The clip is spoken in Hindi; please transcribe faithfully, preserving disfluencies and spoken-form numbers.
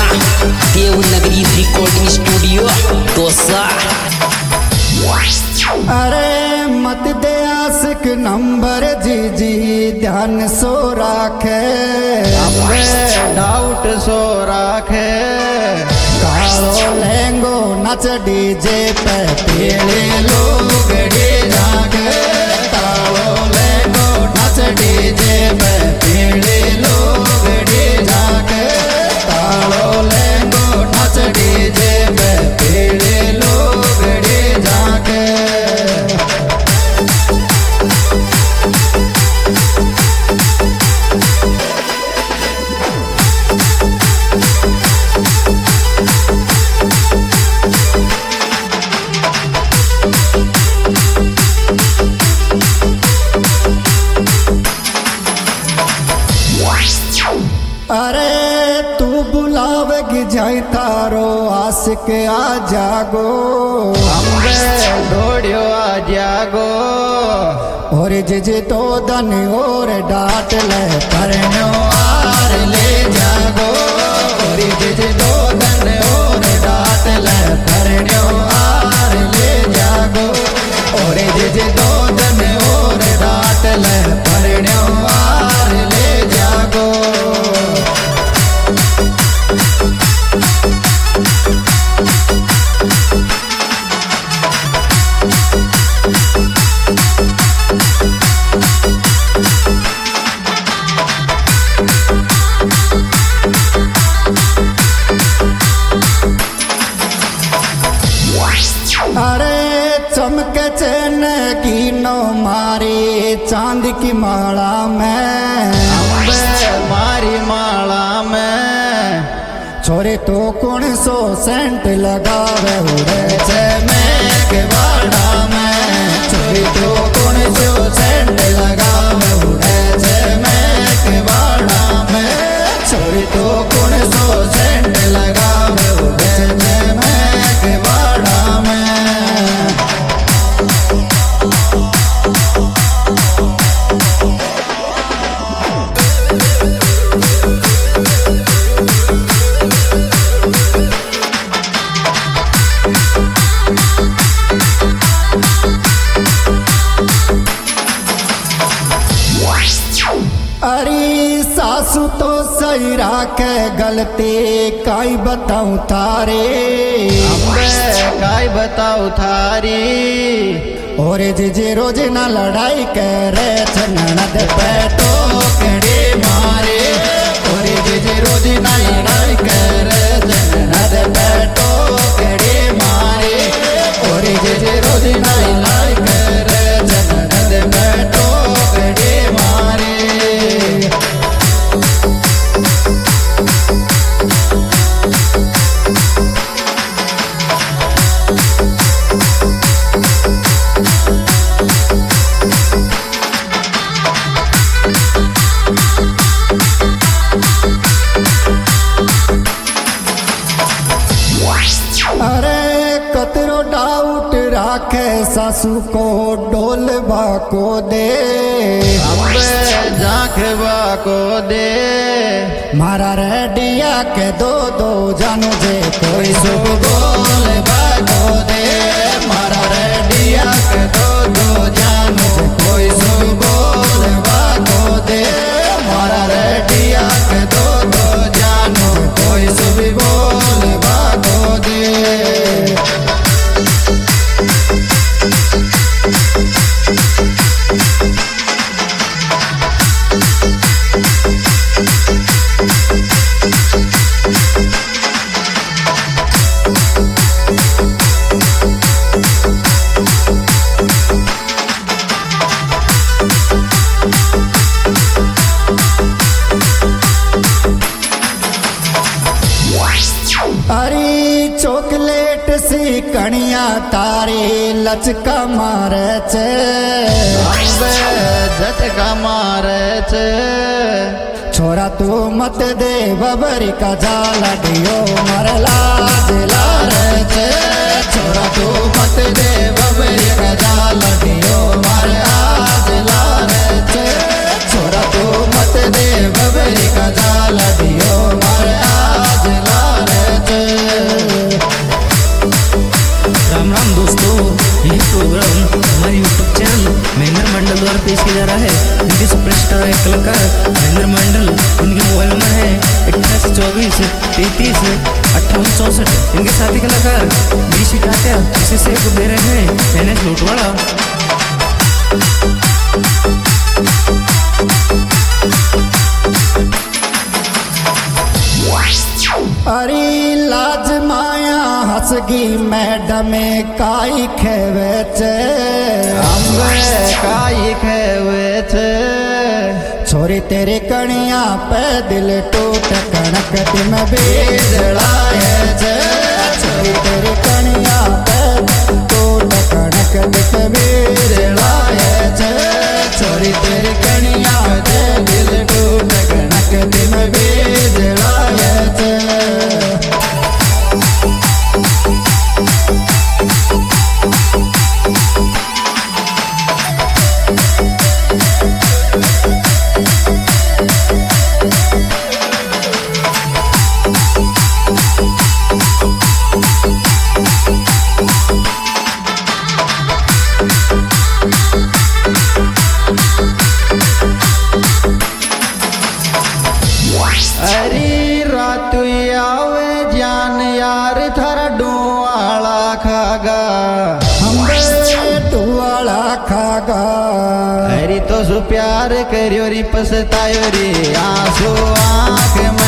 ना देवनगरी रिकॉर्डिंग स्टूडियो दोसा। अरे मत दे आशिक नंबर जी जी ध्यान सो राखे, डाउट सो राखे। कालो लहंगो नच डीजे पे पीले लोग जागे, कालो लहंगो नच डीजे पे पीले लोग जागे, कालो लहंगो नच डीजे पे पीले लोग जागे। अरे तू बुलावेगी जाई तारो आशिक आ जागो, अम्बे दौड़ियो आ जागो। और जिजे तो दन और डांट ले परनो आर ले जागो, और जिजे तो दन और डांट ले परनो आर ले जागो, और जिजे तो दन और डांट ले परनो आर ले जागो। अरे चमके चैन की नो मारी चांद की माला में, मारी माला में। छोरे तो कौन सो सेंट लगावे उड़े छे मैं के बाड़ा में, छोरे तो कौन सो सेंट लगावे उड़े छे मैं के बाड़ा में, छोरे तो कौन सो सेंट लगावे उड़े छे मैं के बाड़ा में। अरे सासू तो सही राखे गलती काई बताऊं थारे, काई बताऊं थारी। और जिजे रोज ना लड़ाई करे ननद पे टोकड़ी मारे, और जिजे रोज ना लड़ाई करे ननद पे टोकड़ी मारे, और जिजे रोज ना लड़ाई करे ननद पे टोकड़ी मारे। अरे कतरो डाउट राखे सासू को डोल बाको दे, जाखबा को दे। मारा रेडिया के दो दो जानो जे कोई सो बोल बाको दे, मारा रेडिया के दो दो जानो जे कोई सो बोल बाको दे, मारा रेडिया के दो दो जानो कोई सो भी बोल बाको दे। अरे चॉकलेट सी कणिया तारी लचका मारे छे, झटका मारे छे। छोरा तू मत दे बबरी का जाला दियो मर लाज लारे छे, छोरा तू मत दे बबरी का जाला दियो मर आज लारे छे, छोरा तू मत दे बबरी का जाला दियो मर आज लारे। तीस अट्ठावन चौसठ इनके साथी कलाकार बीसी टाटिया इसे से दे रहे हैं एन एस लूटवाड़ा। अरे लाज माया हसगी मैडम काई खेवे छे अम्बे काई खेवे छे छोरी तेरी कणिया पे दिल टूट कणक दिम बीजड़ाए छे छोरी तेरी कणिया पे टूट कणक दिम बीजड़ाए छे छोरी तेरी कणिया पे दिल टूट कणक दिम बीजड़ाए छे। अरे रात आवे जान यार थारा डुआला खागा हमरे टुवाला खागा अरे तो सु प्यार करियो री पछतायो रे आंसू आंख